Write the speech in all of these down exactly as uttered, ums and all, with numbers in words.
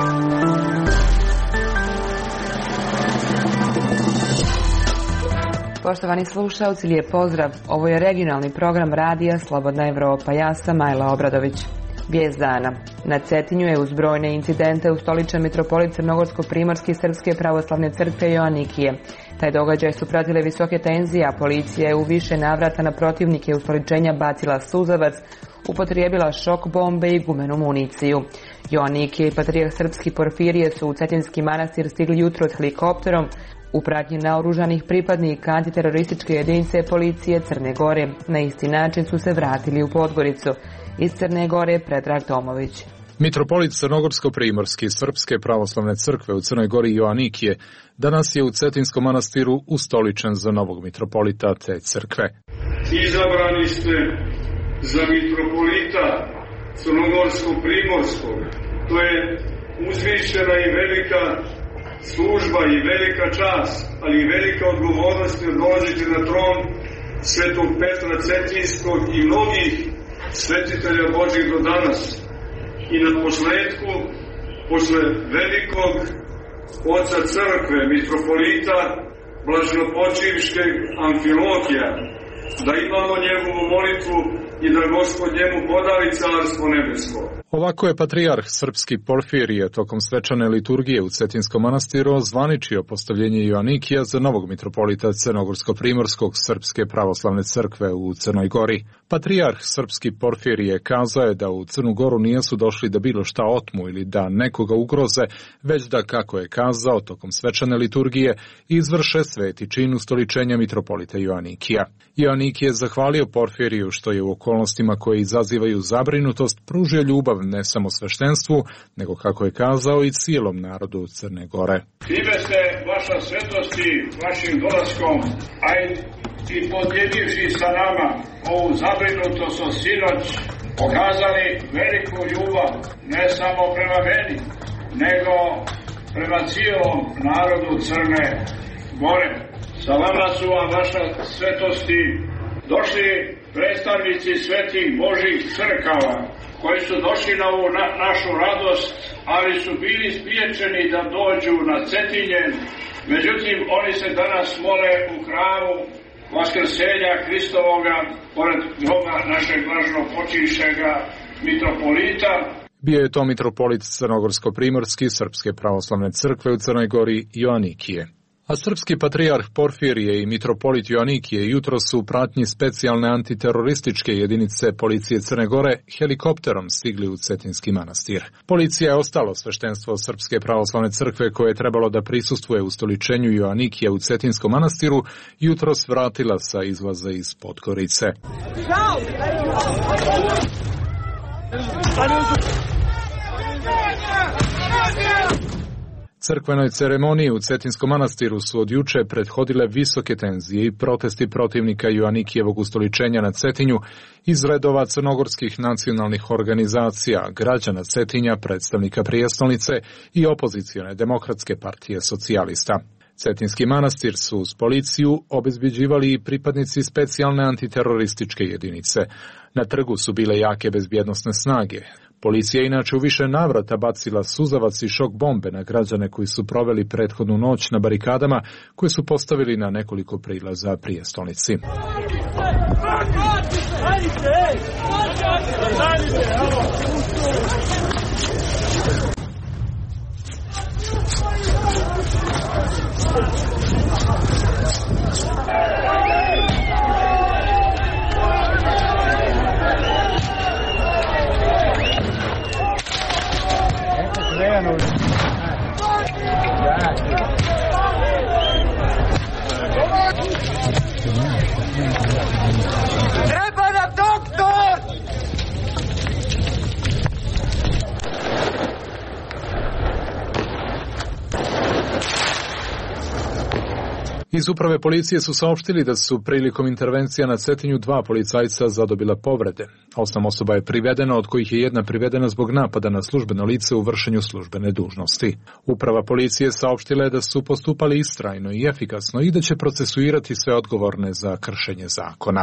Poštovani slušalci, lijep pozdrav. Ovo je regionalni program radija Slobodna Evropa. Ja sam Majla Obradović. Vijest dana. Na Cetinju je uz brojne incidente ustoličen mitropolit Crnogorsko-primorski Srpske pravoslavne crkve Joanikije. Taj događaj su pratile visoke tenzije, a policija je u više navrata na protivnike ustoličenja bacila suzavac, upotrijebila šok bombe i gumenu municiju. Joanikije i patrijarh srpski Porfirije su u Cetinski manastir stigli jutro s helikopterom u pratnji naoružanih pripadnika antiterorističke jedinice policije Crne Gore. Na isti način su se vratili u Podgoricu. Iz Crne Gore Predrag Tomović. Mitropolit Crnogorsko-primorski Srpske pravoslavne crkve u Crnoj Gori Joanikije danas je u Cetinskom manastiru ustoličen za novog mitropolita te crkve. Izabrani ste za mitropolita Crnogorsko-primorskog. To je uzvišena i velika služba i velika čast, ali i velika odgovornost da dolazite na tron Svetog Petra Cetinskog i mnogih svetitelja Božih do danas. I na posledku, posle velikog oca crkve, mitropolita blaženopočivškeg Amfilohija, da imamo njegovu molitvu i da Gospod njemu podari carstvo nebesko. Ovako je patrijarh srpski Porfirije tokom svečane liturgije u Cetinskom manastiru ozvaničio postavljenje Joanikija za novog mitropolita Crnogorsko-primorskog Srpske pravoslavne crkve u Crnoj Gori. Patrijarh srpski Porfirije kazao je da u Crnu Goru nisu došli da bilo šta otmu ili da nekoga ugroze, već da, kako je kazao, tokom svečane liturgije izvrše sveti čin ustoličenja mitropolita Joanikija. Joanikije zahvalio Porfiriju što je u okolnostima koje izazivaju zabrinutost pružio ljubav ne samo sveštenstvu, nego, kako je kazao, i cijelom narodu Crne Gore. Time ste, vaša svetosti, vašim dolaskom, a i podjedivši sa nama ovu zabrinutost od sinoć, pokazali veliku ljubav, ne samo prema meni, nego prema cijelom narodu Crne Gore. Sa vama su vam, vaša svetosti, došli predstavnici svetih Božih crkava, koji su došli na ovu na, našu radost, ali su bili spriječeni da dođu na Cetinje. Međutim, oni se danas mole u hramu Vaskrsenja Hristovoga, pored groba našeg blaženopočivšega mitropolita. Bio je to mitropolit Crnogorsko-primorski Srpske pravoslavne crkve u Crnoj Gori Joanikije. A srpski patrijarh Porfirije i mitropolit Joanikije jutro su u pratnji specijalne antiterorističke jedinice policije Crne Gore helikopterom stigli u Cetinski manastir. Policija je ostalo sveštenstvo Srpske pravoslavne crkve koje je trebalo da prisustvuje ustoličenju Joanikije u Cetinskom manastiru jutro svratila sa izlaza iz Podgorice. Crkvenoj ceremoniji u Cetinskom manastiru su od juče prethodile visoke tenzije i protesti protivnika Joanikijevog ustoličenja na Cetinju iz redova crnogorskih nacionalnih organizacija, građana Cetinja, predstavnika prijestolnice i opozicione demokratske partije socijalista. Cetinski manastir su uz policiju obezbeđivali i pripadnici specijalne antiterorističke jedinice. Na trgu su bile jake bezbjednosne snage. Policija inače u više navrata bacila suzavac i šok bombe na građane koji su proveli prethodnu noć na barikadama koje su postavili na nekoliko prilaza prijestolnici. Treba nam doktor! Iz uprave policije su saopštili da su prilikom intervencija na Cetinju dva policajca zadobila povrede. Osam osoba je privedeno, od kojih je jedna privedena zbog napada na službeno lice u vršenju službene dužnosti. Uprava policije saopštila je da su postupali istrajno i efikasno i da će procesuirati sve odgovorne za kršenje zakona.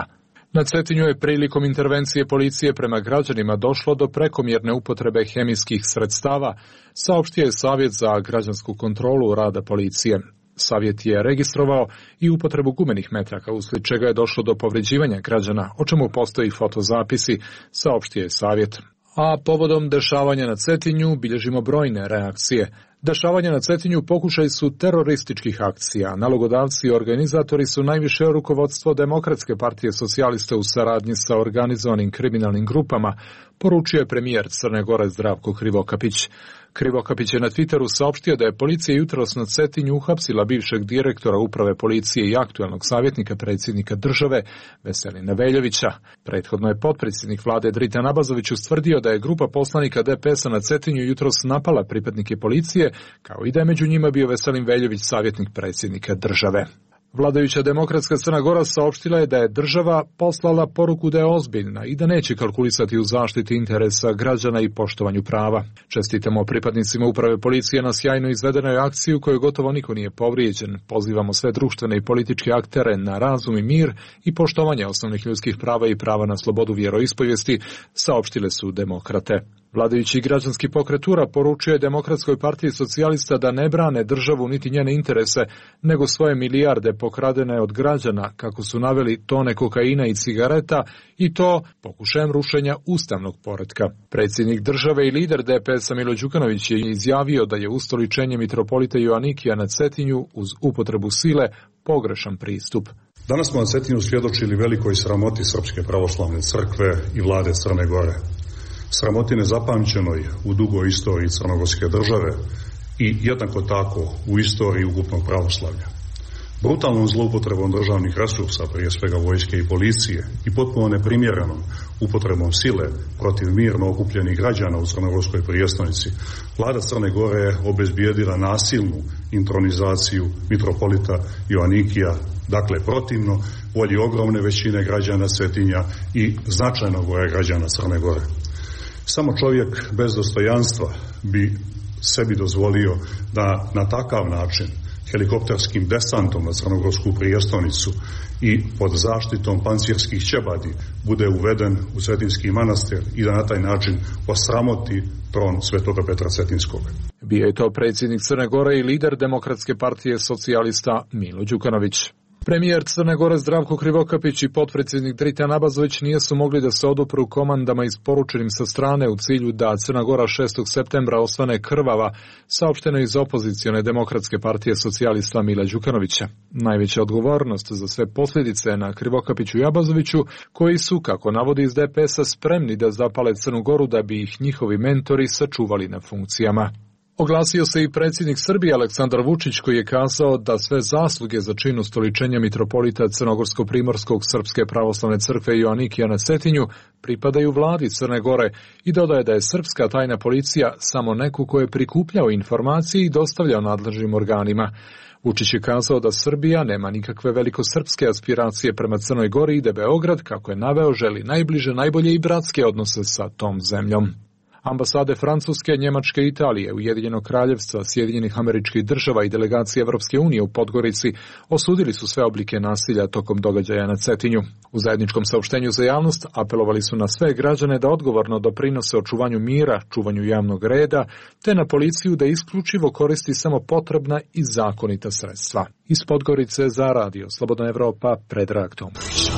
Na Cetinju je prilikom intervencije policije prema građanima došlo do prekomjerne upotrebe hemijskih sredstava, saopštio je Savjet za građansku kontrolu rada policije. Savjet je registrovao i upotrebu gumenih metaka, uslijed čega je došlo do povređivanja građana, o čemu postoji fotozapisi, saopštio je Savjet. A povodom dešavanja na Cetinju bilježimo brojne reakcije. Dešavanja na Cetinju pokušaj su terorističkih akcija. Nalogodavci i organizatori su najviše rukovodstvo Demokratske partije socijalista u saradnji sa organizovanim kriminalnim grupama, poručio je premijer Crne Gore Zdravko Krivokapić. Krivokapić je na Twitteru saopštio da je policija jutros na Cetinju uhapsila bivšeg direktora uprave policije i aktuelnog savjetnika predsjednika države Veselina Veljovića. Prethodno je potpredsjednik vlade Dritan Abazović ustvrdio da je grupa poslanika D P S-a na Cetinju jutros napala pripadnike policije, kao i da je među njima bio Veselin Veljović, savjetnik predsjednika države. Vladajuća Demokratska Crna Gora saopštila je da je država poslala poruku da je ozbiljna i da neće kalkulisati u zaštiti interesa građana i poštovanju prava. Čestitamo pripadnicima uprave policije na sjajno izvedenoj akciji u kojoj gotovo niko nije povrijeđen. Pozivamo sve društvene i političke aktere na razum i mir i poštovanje osnovnih ljudskih prava i prava na slobodu vjeroispovijesti, saopštile su demokrate. Vladajući građanski pokret U R A poručuje Demokratskoj partiji socijalista da ne brane državu niti njene interese, nego svoje milijarde pokradene od građana, kako su naveli tone kokaina i cigareta, i to pokušajem rušenja ustavnog poretka. Predsjednik države i lider D P S-a Milo Đukanović je izjavio da je ustoličenje mitropolita Joanikija na Cetinju uz upotrebu sile pogrešan pristup. Danas smo na Cetinju svjedočili velikoj sramoti Srpske pravoslavne crkve i vlade Crne Gore. Sramoti nezapamćenoj u dugoj istoriji crnogorske države i jednako tako u istoriji ukupnog pravoslavlja. Brutalnom zloupotrebom državnih resursa, prije svega vojske i policije, i potpuno neprimjerenom upotrebom sile protiv mirno okupljenih građana u crnogorskoj prijestolnici, vlada Crne Gore je obezbijedila nasilnu intronizaciju mitropolita Joanikija, dakle protivno volji ogromne većine građana Cetinja i značajnog broja građana Crne Gore. Samo čovjek bez dostojanstva bi sebi dozvolio da na takav način helikopterskim desantom na crnogorsku prijestolnicu i pod zaštitom pancirskih ćebadi bude uveden u Cetinski manastir i da na taj način osramoti tron Svetoga Petra Cetinskog. Bio je to predsjednik Crne Gore i lider Demokratske partije socijalista Milo Đukanović. Premijer Crne Gore Zdravko Krivokapić i potpredsjednik Dritan Abazović nisu mogli da se odupru komandama isporučenim sa strane u cilju da Crna Gora šestog septembra osvane krvava, saopšteno iz opozicione Demokratske partije socijalista Mila Đukanovića. Najveća odgovornost za sve posljedice na Krivokapiću i Abazoviću, koji su, kako navodi iz D P S-a, spremni da zapale Crnu Goru da bi ih njihovi mentori sačuvali na funkcijama. Oglasio se i predsjednik Srbije Aleksandar Vučić, koji je kazao da sve zasluge za čin ustoličenja mitropolita Crnogorsko-primorskog Srpske pravoslavne crkve Joanikija na Cetinju pripadaju vladi Crne Gore i dodaje da je srpska tajna policija samo neko ko je prikupljao informacije i dostavljao nadležnim organima. Vučić je kazao da Srbija nema nikakve velikosrpske aspiracije prema Crnoj Gori i da Beograd, kako je naveo, želi najbliže, najbolje i bratske odnose sa tom zemljom. Ambasade Francuske, Njemačke, Italije, Ujedinjenog kraljevstva, Sjedinjenih Američkih Država i delegacije Evropske unije u Podgorici osudili su sve oblike nasilja tokom događaja na Cetinju. U zajedničkom saopštenju za javnost apelovali su na sve građane da odgovorno doprinose očuvanju mira, čuvanju javnog reda, te na policiju da isključivo koristi samo potrebna i zakonita sredstva. Iz Podgorice za Radio Slobodna Evropa, Predrag Tomović.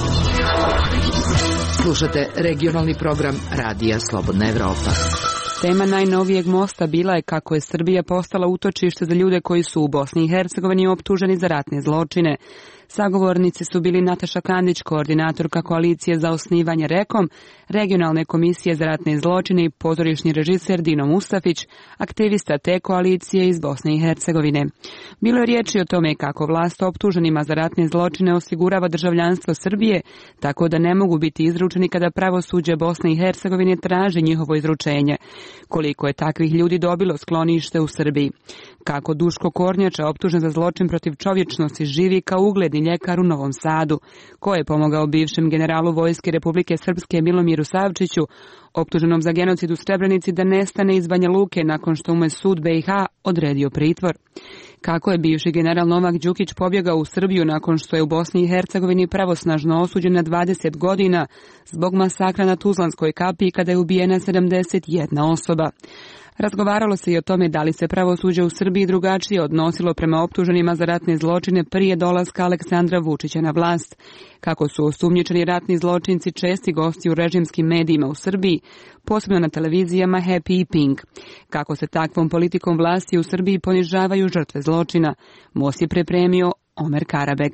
Slušate regionalni program Radija Slobodna Evropa. Tema najnovijeg mosta bila je kako je Srbija postala utočište za ljude koji su u Bosni i Hercegovini optuženi za ratne zločine. Sagovornici su bili Nataša Kandić, koordinatorka koalicije za osnivanje REKOM, regionalne komisije za ratne zločine i pozorišni režiser Dino Mustafić, aktivista te koalicije iz Bosne i Hercegovine. Bilo je riječi o tome kako vlast optuženima za ratne zločine osigurava državljanstvo Srbije, tako da ne mogu biti izručeni kada pravosuđe Bosne i Hercegovine traži njihovo izručenje. Koliko je takvih ljudi dobilo sklonište u Srbiji? Kako Duško Kornjača, optužen za zločin protiv čovječnosti, živi kao ugledni vojni ljekar u Novom Sadu, ko je pomogao bivšem generalu Vojske Republike Srpske Milomiru Savčiću, optuženom za genocid u Srebrenici, da nestane iz Banja Luke nakon što mu je sud be i ha odredio pritvor. Kako je bivši general Novak Đukić pobjegao u Srbiju nakon što je u Bosni i Hercegovini pravosnažno osuđen na dvadeset godina zbog masakra na Tuzlanskoj kapiji kada je ubijena sedamdeset jedna osoba. Razgovaralo se i o tome da li se pravosuđe u Srbiji drugačije odnosilo prema optuženima za ratne zločine prije dolaska Aleksandra Vučića na vlast. Kako su osumnjičeni ratni zločinci česti gosti u režimskim medijima u Srbiji, posebno na televizijama Happy i Pink. Kako se takvom politikom vlasti u Srbiji ponižavaju žrtve zločina. Most je pripremio Omer Karabeg.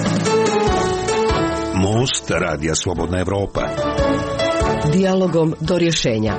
Most Radija Slobodna Evropa. Dijalogom do rješenja.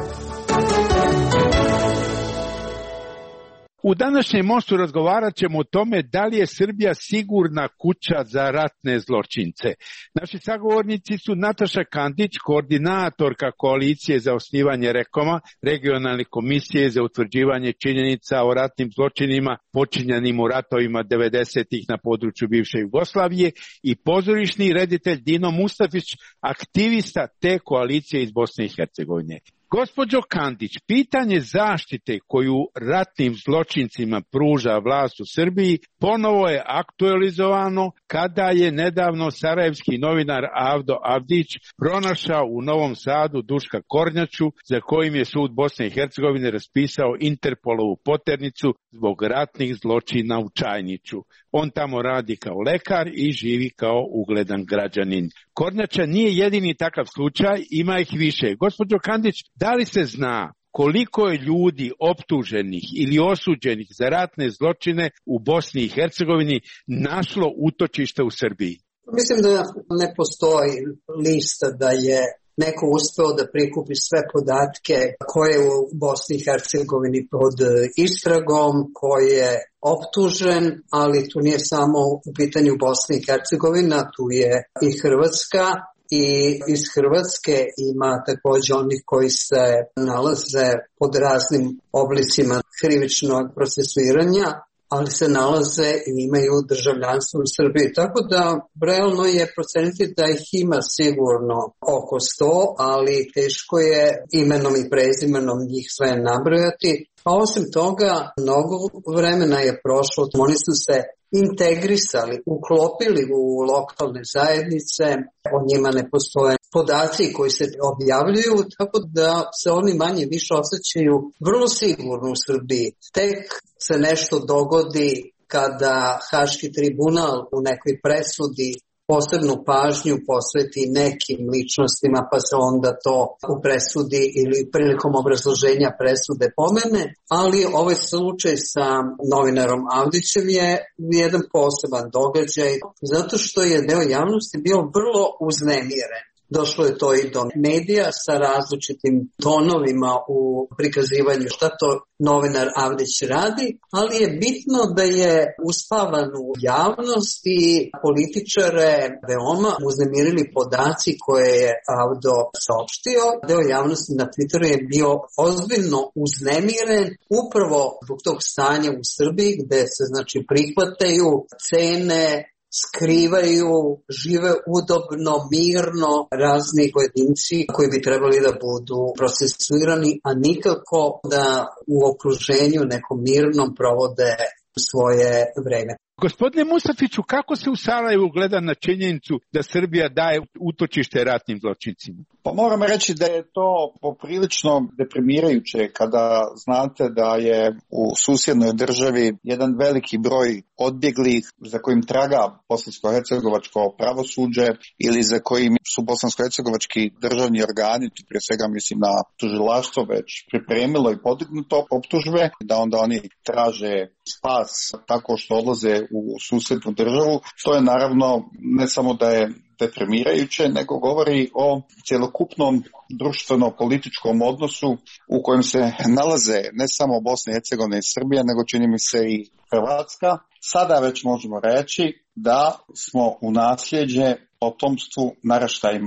U današnjem mostu razgovarat ćemo o tome da li je Srbija sigurna kuća za ratne zločince. Naši sagovornici su Nataša Kandić, koordinatorka koalicije za osnivanje rekoma, regionalne komisije za utvrđivanje činjenica o ratnim zločinima počinjenim u ratovima devedesetih na području bivše Jugoslavije, i pozorišni reditelj Dino Mustafić, aktivista te koalicije iz Bosne i Hercegovine. Gospođo Kandić, pitanje zaštite koju ratnim zločincima pruža vlast u Srbiji ponovo je aktualizovano kada je nedavno sarajevski novinar Avdo Avdić pronašao u Novom Sadu Duška Kornjaču, za kojim je sud Bosne i Hercegovine raspisao Interpolovu poternicu zbog ratnih zločina u Čajniću. On tamo radi kao lekar i živi kao ugledan građanin. Kornjača nije jedini takav slučaj, ima ih više. Gospođo Kandić, da li se zna koliko je ljudi optuženih ili osuđenih za ratne zločine u Bosni i Hercegovini našlo utočište u Srbiji? Mislim da ne postoji lista da je neko uspeo da prikupi sve podatke koje je u Bosni i Hercegovini pod istragom, koji je optužen, ali tu nije samo u pitanju Bosna i Hercegovina, tu je i Hrvatska. I iz Hrvatske ima također onih koji se nalaze pod raznim oblicima krivičnog procesuiranja, ali se nalaze i imaju državljanstvo u Srbiji. Tako da realno je proceniti da ih ima sigurno oko sto, ali teško je imenom i prezimenom njih sve nabrojati. A osim toga, mnogo vremena je prošlo, oni su se integrisali, uklopili u lokalne zajednice, o njima ne postoje podaci koji se objavljuju, tako da se oni manje više osjećaju vrlo sigurno u Srbiji. Tek se nešto dogodi kada Haški tribunal u nekoj presudi posebnu pažnju posveti nekim ličnostima, pa se onda to u presudi ili prilikom obrazloženja presude pomene, ali ovaj slučaj sa novinarom Avdićem je jedan poseban događaj, zato što je deo javnosti bio vrlo uznemiren. Došlo je to i do medija sa različitim tonovima u prikazivanju šta to novinar Avdić radi, ali je bitno da je uspavan u javnost i političare veoma uznemirili podaci koje je Avdo saopštio. Deo javnosti na Twitteru je bio ozbiljno uznemiren upravo zbog tog stanja u Srbiji gde se znači prihvataju cene, skrivaju, žive udobno, mirno razni pojedinci koji bi trebali da budu procesuirani, a nikako da u okruženju nekom mirnom provode svoje vreme. Gospodine Mustafiću, kako se u Sarajevu gleda na činjenicu da Srbija daje utočište ratnim zločincima? Pa moram reći da je to poprilično deprimirajuće kada znate da je u susjednoj državi jedan veliki broj odbjeglih za kojim traga bosansko-hercegovačko pravosuđe ili za kojim su bosansko-hercegovački državni organi, tu prije svega mislim na tužilaštvo, već pripremilo i podignuto optužbe, da onda oni traže spas tako što odlaze u susjednu državu. To je naravno ne samo da je deprimirajuće, nego govori o cjelokupnom društveno-političkom odnosu u kojem se nalaze ne samo Bosna i Hercegovina i Srbija, nego čini mi se i Hrvatska. Sada već možemo reći da smo u nasljeđe potomstvu naraštajima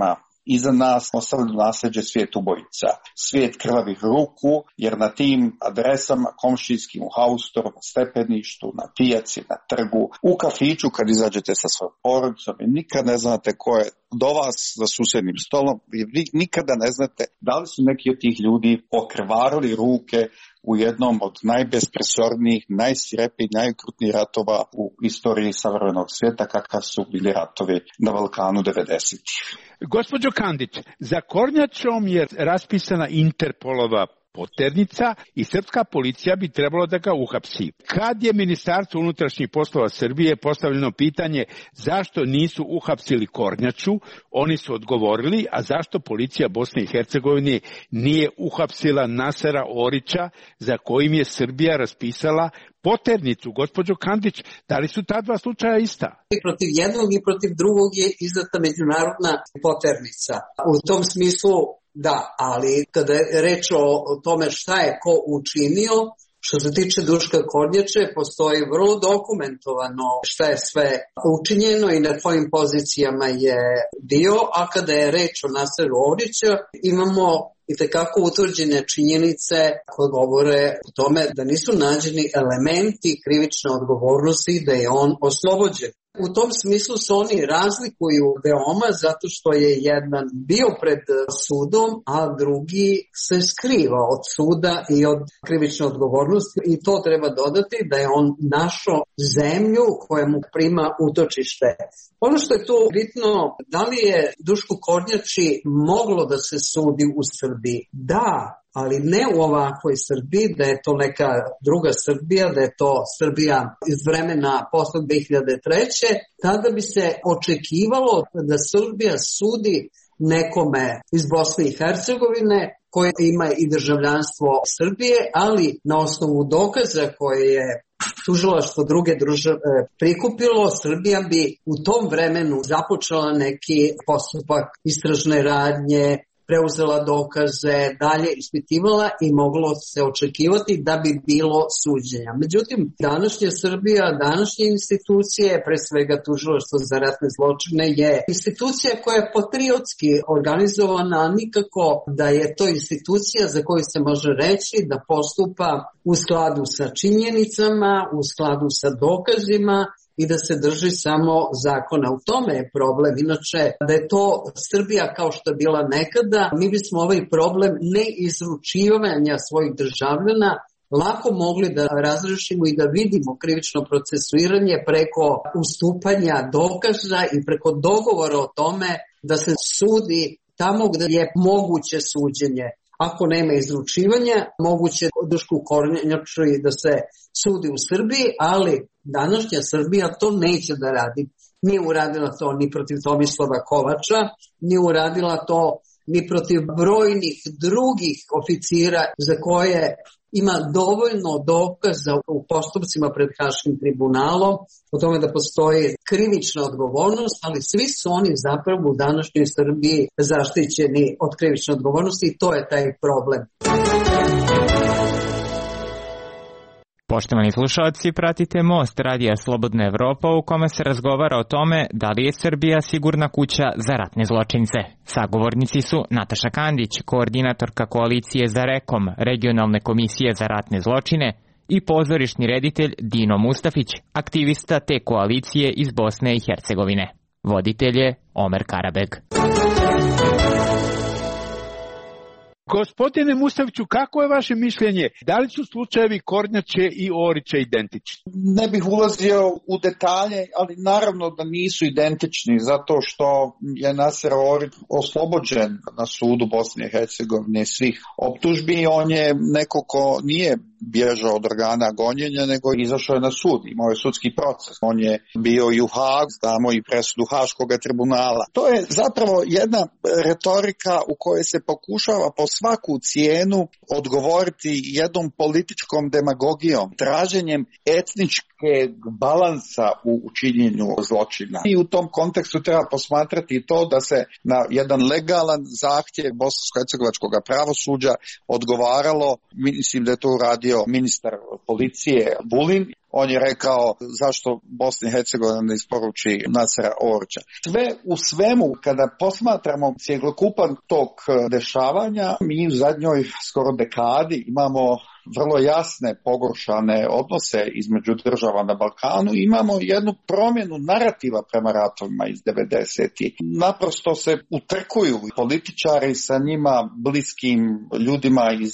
iza nas ostavili nasleđe svijet ubojica, svijet krvavih ruku, jer na tim adresama komšijskim u haustoru, na stepeništu, na pijaci, na trgu, u kafiću kad izađete sa svojom porodicom i nikad ne znate ko je do vas za susjednim stolom, vi nikada ne znate da li su neki od tih ljudi okrvarili ruke u jednom od najbespresornijih, najsvirepijih, najokrutnijih ratova u istoriji savremenog svijeta, kakav su bili ratovi na Balkanu devedesetih. Gospođo Kandić, za Kornjačom je raspisana Interpolova poternica i srpska policija bi trebalo da ga uhapsi. Kad je Ministarstvo unutrašnjih poslova Srbije postavljeno pitanje zašto nisu uhapsili Kornjaču, oni su odgovorili, a zašto policija Bosne i Hercegovine nije uhapsila Nasera Orića, za kojim je Srbija raspisala poternicu. Gospođo Kandić, da li su ta dva slučaja ista? I protiv jednog i protiv drugog je izdata međunarodna poternica. U tom smislu da, ali kada je reč o tome šta je ko učinio, što se tiče Duška Kornjače, postoji vrlo dokumentovano šta je sve učinjeno i na kojim pozicijama je bio, a kada je reč o Naseru Orića, imamo i tekako utvrđene činjenice koje govore o tome da nisu nađeni elementi krivične odgovornosti da je on oslobođen. U tom smislu se oni razlikuju veoma zato što je jedan bio pred sudom, a drugi se skriva od suda i od krivične odgovornosti i to treba dodati da je on našao zemlju koja mu prima utočište. Ono što je tu bitno, da li je Dušku Kornjači moglo da se sudi u Srbiji? Da, ali ne u ovakvoj Srbiji, da je to neka druga Srbija, da je to Srbija iz vremena posle dve hiljade treće. Tada bi se očekivalo da Srbija sudi nekome iz Bosne i Hercegovine koji ima i državljanstvo Srbije, ali na osnovu dokaza koje je tužilaštvo druge države prikupilo, Srbija bi u tom vremenu započela neki postupak istražne radnje, preuzela dokaze, dalje ispitivala i moglo se očekivati da bi bilo suđenja. Međutim, današnja Srbija, današnje institucije, pre svega tužilaštvo za ratne zločine, je institucija koja je patriotski organizovana, a nikako da je to institucija za koju se može reći da postupa u skladu sa činjenicama, u skladu sa dokazima i da se drži samo zakona. U tome je problem. Inače, da je to Srbija kao što je bila nekada, mi bismo ovaj problem neizručivanja svojih državljana lako mogli da razrešimo i da vidimo krivično procesuiranje preko ustupanja dokaza i preko dogovora o tome da se sudi tamo gde je moguće suđenje. Ako nema izručivanja, moguće Dušku Kornjaču da se sudi u Srbiji, ali današnja Srbija to neće da radi. Nije uradila to ni protiv Tomislava Kovača, nije uradila to ni protiv brojnih drugih oficira za koje ima dovoljno dokaza u postupcima pred Haškim tribunalom o tome da postoji krivična odgovornost, ali svi su oni zapravo u današnjoj Srbiji zaštićeni od krivične odgovornosti i to je taj problem. Poštovani slušalci, pratite Most radija Slobodna Evropa u kome se razgovara o tome da li je Srbija sigurna kuća za ratne zločince. Sagovornici su Nataša Kandić, koordinatorka koalicije za Rekom, regionalne komisije za ratne zločine, i pozorišni reditelj Dino Mustafić, aktivista te koalicije iz Bosne i Hercegovine. Voditelj je Omer Karabeg. Gospodine Mustafiću, kako je vaše mišljenje? Da li su slučajevi Kornjače i Orića identični? Ne bih ulazio u detalje, ali naravno da nisu identični, zato što je Naser Orić oslobođen na sudu Bosne i Hercegovine svih optužbi. On je neko ko nije bježao od organa gonjenja, nego izašao je na sud, imao je sudski proces. On je bio i u Hagu, znamo i presudu Haškog tribunala. To je zapravo jedna retorika u kojoj se pokušava po svaku cijenu odgovoriti jednom političkom demagogijom, traženjem etničke balansa u učinjenju zločina. I u tom kontekstu treba posmatrati to da se na jedan legalan zahtjev bosansko-hercegovačkog pravosuđa odgovaralo, mislim da je to uradio ministar policije Vulin. on je rekao zašto Bosna i Hercegovina ne isporuči Nasera Orča. Sve u svemu, kada posmatramo cjelokupan tok dešavanja, mi u zadnjoj skoro dekadi imamo vrlo jasne pogoršane odnose između država na Balkanu, imamo jednu promjenu narativa prema ratovima iz devedesetih. Naprosto se utrkuju političari sa njima bliskim ljudima iz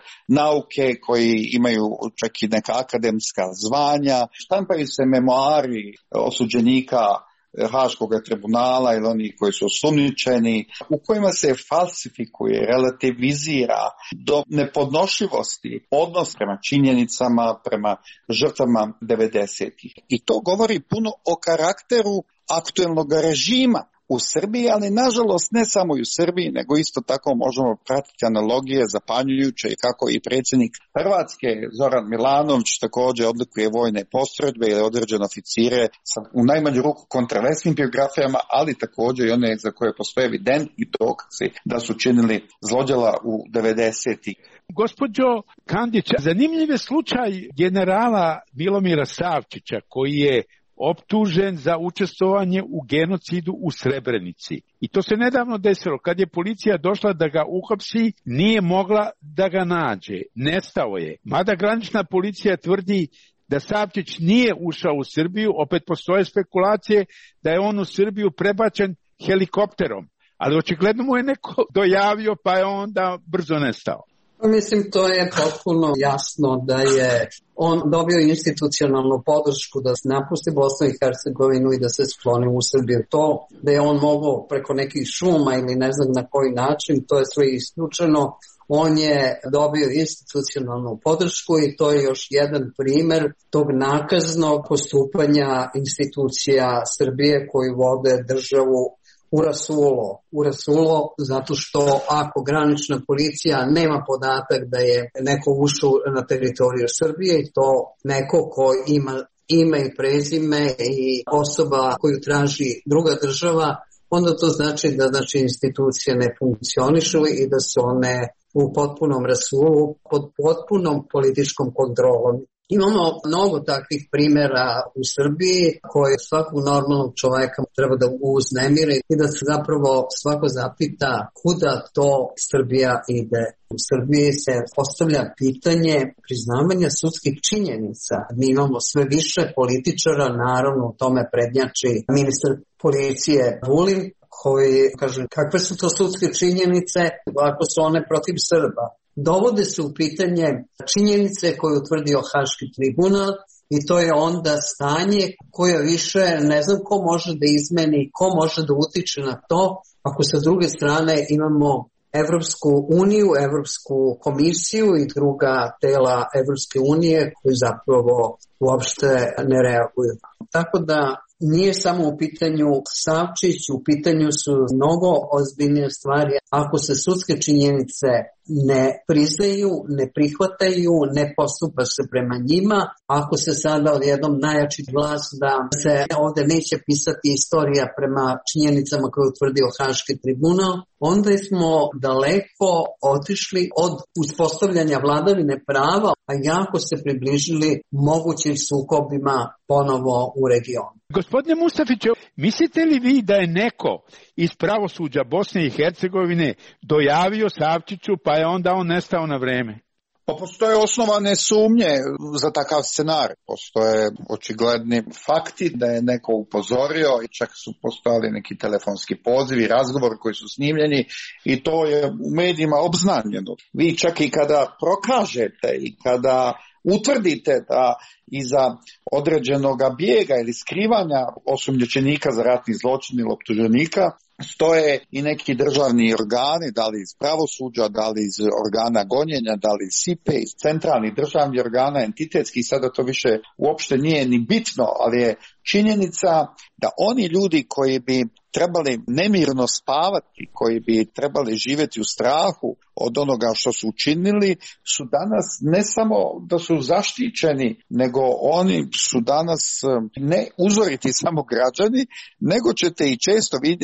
nauke koji imaju čak i neka akademska zvanja, štampaju se memoari osuđenika Haškog tribunala ili oni koji su osumnjičeni, u kojima se falsifikuje, relativizira do nepodnošljivosti odnos prema činjenicama, prema žrtvama devedesetih. I to govori puno o karakteru aktuelnog režima u Srbiji, ali nažalost ne samo i u Srbiji, nego isto tako možemo pratiti analogije zapanjujuće i kako i predsjednik Hrvatske Zoran Milanović također odlikuje vojne postrojbe ili određene oficire sa u najmanju ruku kontraversnim biografijama, ali također i one za koje postoje evidentni dokazi da su činili zlođela u devedesetih. Gospođo Kandić, zanimljiv je slučaj generala Milomira Savčića koji je optužen za učestvovanje u genocidu u Srebrenici. I to se nedavno desilo. Kad je policija došla da ga uhapsi, nije mogla da ga nađe. Nestao je. Mada granična policija tvrdi da Savčić nije ušao u Srbiju, opet postoje spekulacije da je on u Srbiju prebačen helikopterom. Ali očigledno mu je neko dojavio pa je onda brzo nestao. Mislim, to je potpuno jasno da je on dobio institucionalnu podršku da se napusti Bosnu i Hercegovinu i da se skloni u Srbiju. To da je on mogao preko nekih šuma ili ne znam na koji način, to je sve isključeno. On je dobio institucionalnu podršku i to je još jedan primjer tog nakaznog postupanja institucija Srbije koji vode državu u rasulo. U rasulo zato što ako granična policija nema podatak da je neko ušao na teritoriju Srbije i to neko ko ima ime i prezime i osoba koju traži druga država, onda to znači da znači, institucije ne funkcionišu i da su one u potpunom rasulu pod potpunom političkom kontrolom. Imamo mnogo takvih primjera u Srbiji koje svakog normalnog čovjeka treba da uznemire i da se zapravo svako zapita kuda to Srbija ide. U Srbiji se postavlja pitanje priznavanja sudskih činjenica. Mi imamo sve više političara, naravno u tome prednjači ministar policije Vulin, koji kaže kakve su to sudske činjenice ako su one protiv Srba. Dovode se u pitanje činjenice koje je utvrdio Haški tribunal i to je onda stanje koje više ne znam ko može da izmeni, ko može da utiče na to, ako sa druge strane imamo Evropsku uniju, Evropsku komisiju i druga tela Evropske unije koji zapravo uopšte ne reaguju. Tako da nije samo u pitanju Savčić, u pitanju su mnogo ozbiljnije stvari. Ako se sudske činjenice ne priznaju, ne prihvataju, ne postupa se prema njima, ako se sada odjednom najjači glas da se ovdje neće pisati istorija prema činjenicama koje je utvrdio Haški tribunal, onda smo daleko otišli od uspostavljanja vladavine prava, a jako se približili mogućim sukobima ponovo u regionu. Gospodine Mustafiću, mislite li vi da je neko iz pravosuđa Bosne i Hercegovine dojavio Savčiću pa je onda on nestao na vreme? Pa postoje osnovane sumnje za takav scenar. Postoje očigledni fakti da je neko upozorio i čak su postojali neki telefonski pozivi, razgovori koji su snimljeni i to je u medijima obznanjeno. Vi čak i kada prokažete i kada utvrdite da iza određenog bijega ili skrivanja osumnjičenika za ratni zločin ili optuženika stoje i neki državni organi, da li iz pravosuđa, da li iz organa gonjenja, da li iz S I P E, iz centralnih državnih organa, entitetskih, sada to više uopšte nije ni bitno, ali je činjenica da oni ljudi koji bi trebali nemirno spavati, koji bi trebali živjeti u strahu od onoga što su učinili, su danas ne samo da su zaštićeni, nego oni su danas ne uzoriti samo građani, nego ćete i često vidjeti čak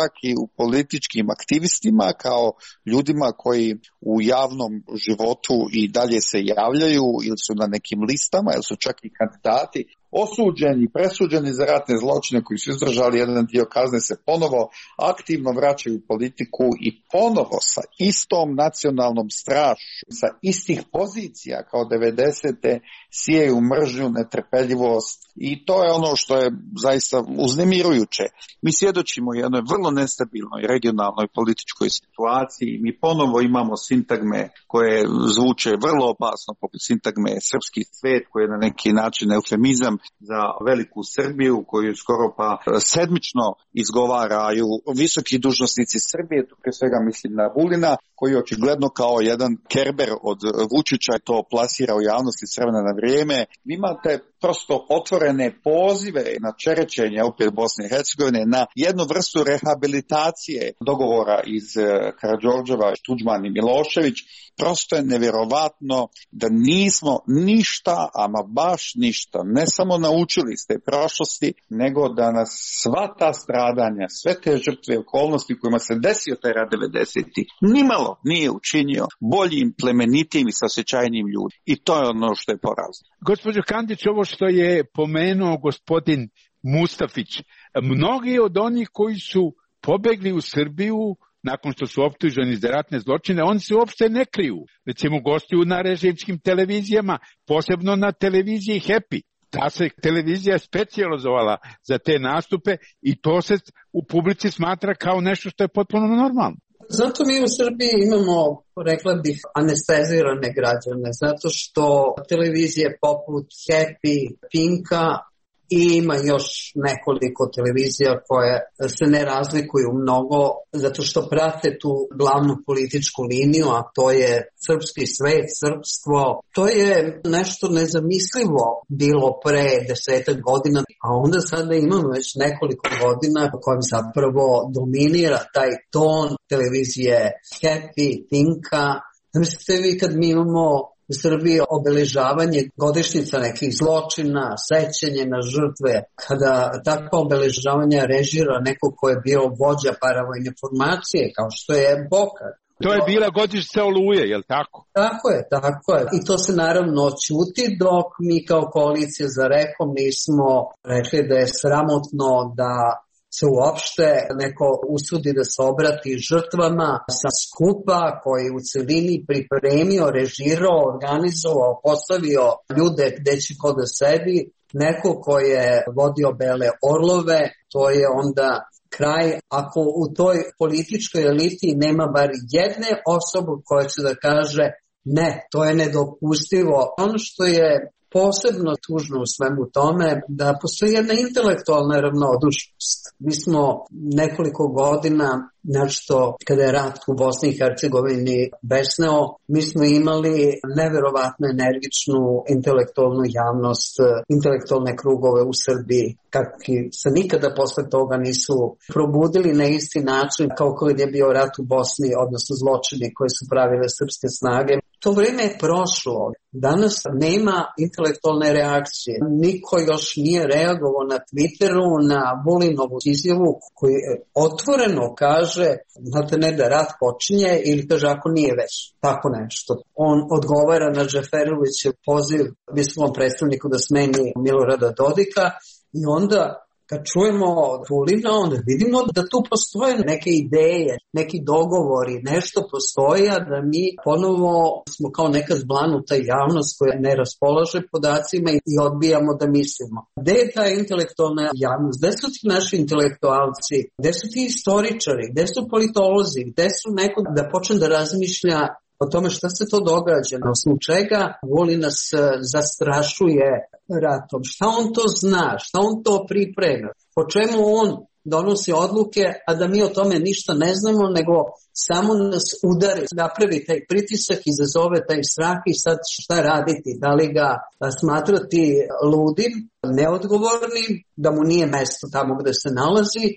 čak i u političkim aktivistima, kao ljudima koji u javnom životu i dalje se javljaju ili su na nekim listama, ili su čak i kandidati, osuđeni, presuđeni za ratne zločine koji su izdržali jedan dio kazne, se ponovo aktivno vraćaju u politiku i ponovo sa istom nacionalnom strašću, sa istih pozicija kao devedesete sijaju mržnju, netrpeljivost i to je ono što je zaista uznemirujuće. Mi svjedočimo jednoj vrlo nestabilnoj regionalnoj političkoj situaciji. Mi ponovo imamo sintagme koje zvuče vrlo opasno, poput sintagme srpski svet, koji je na neki način eufemizam za veliku Srbiju, koju skoro pa sedmično izgovaraju visoki dužnosnici Srbije, tu pre svega mislim na Vulina, koji očigledno kao jedan Kerber od Vučića to plasira u javnosti s vremena na vrijeme. Vi imate prosto otvorene pozive na čerećenje opet Bosne i Hercegovine, na jednu vrstu rehabilitacije dogovora iz Karađorđeva, Tuđman i Milošević. Prosto je nevjerovatno da nismo ništa, ama baš ništa, ne samo naučili iz te prošlosti, nego da nas sva ta stradanja, sve te žrtve, okolnosti kojima se desio taj rat devedesetih, nimalo nije učinio boljim, plemenitim i saosjećajnim ljudi. I to je ono što je porazno. Gospođo Kandić, ovo što je pomenuo gospodin Mustafić, mnogi od onih koji su pobegli u Srbiju nakon što su optuženi za ratne zločine, oni se uopšte ne kriju. Recimo, gostuju na režimskim televizijama, posebno na televiziji Happy. Ta se televizija specijalizovala za te nastupe i to se u publici smatra kao nešto što je potpuno normalno. Zato mi u Srbiji imamo, rekla bih, anestezirane građane, zato što televizije poput Happy, Pinka i ima još nekoliko televizija koje se ne razlikuju mnogo zato što prate tu glavnu političku liniju, a to je srpski svet, srpstvo. To je nešto nezamislivo bilo pre desetak godina, a onda sada imamo već nekoliko godina u kojem zapravo dominira taj ton televizije Happy, Pinka. Mislite vi kad mi imamo u Srbiji obeležavanje godišnjica nekih zločina, sećanje na žrtve, kada takva obeležavanja režira neko ko je bio vođa paravojne formacije, kao što je Bokar. To je bila godišnjica Oluje, je li tako? Tako je, tako je. I to se naravno ćuti dok mi kao koalicija za Rekom nismo rekli da je sramotno da se uopšte neko usudi da se obrati žrtvama sa skupa koji u celini pripremio, režirao, organizovao, postavio ljude gde će ko da sedi. Neko ko je vodio Bele orlove, to je onda kraj. Ako u toj političkoj eliti nema bar jedne osobe koja će da kaže ne, to je nedopustivo. Ono što je posebno tužno u svemu tome da postoji jedna intelektualna ravnodušnost. Mi smo nekoliko godina, nešto kada je rat u Bosni i Hercegovini besneo, mi smo imali neverovatno energičnu intelektualnu javnost, intelektualne krugove u Srbiji, kakvi se nikada posle toga nisu probudili na isti način kao kad je bio rat u Bosni, odnosno zločini koje su pravile srpske snage. To vrijeme je prošlo. Danas nema intelektualne reakcije. Niko još nije reagovao na Twitteru, na Vulinovu izjavu koji otvoreno kaže, znate ne da rat počinje ili kaže ako nije već, tako nešto. On odgovara na Džeferovićev poziv visokom predstavniku da smeni Milorada Dodika i onda kad čujemo Vulina, onda vidimo da tu postoje neke ideje, neki dogovori, nešto postoji, a da mi ponovo smo kao neka zblanuta javnost koja ne raspolaže podacima i odbijamo da mislimo. Gde je ta intelektualna javnost? Gde su ti naši intelektualci? Gde su ti istoričari? Gde su politolozi? Gde su neko da počne da razmišlja o tome šta se to događa, na osnovu čega Vulin nas zastrašuje ratom, šta on to zna, šta on to priprema, po čemu on donosi odluke, a da mi o tome ništa ne znamo, nego samo nas udari, napravi taj pritisak, izazove taj strah i sad šta raditi, da li ga smatrati ludim, neodgovornim, da mu nije mesto tamo gde se nalazi,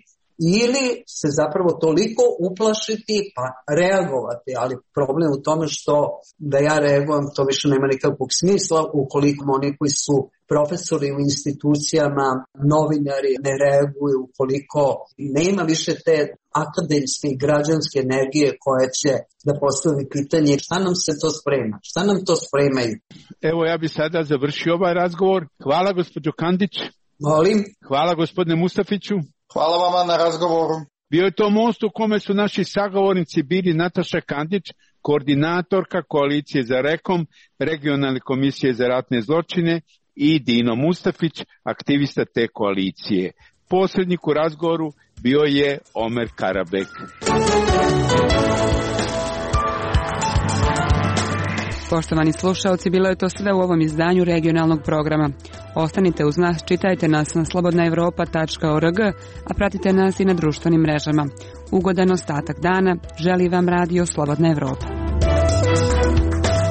ili se zapravo toliko uplašiti pa reagovati, ali problem u tome što da ja reagujem to više nema nikakvog smisla ukoliko oni koji su profesori u institucijama, novinari ne reaguju, ukoliko nema više te akademske i građanske energije koja će da postavi pitanje šta nam se to sprema, šta nam to spremaju. Evo ja bi sada završio ovaj razgovor. Hvala gospođo Kandić. Molim. Hvala gospodine Mustafiću. Hvala vama na razgovoru. Bio je to most u kome su naši sagovornici bili Nataša Kandić, koordinatorka Koalicije za Rekom, Regionalne komisije za ratne zločine, i Dino Mustafić, aktivista te koalicije. Posrednik u razgovoru bio je Omer Karabek. Poštovani slušaoci, bilo je to sve u ovom izdanju regionalnog programa. Ostanite uz nas, čitajte nas na slobodna evropa tačka org, a pratite nas i na društvenim mrežama. Ugodan ostatak dana želi vam Radio Slobodna Evropa.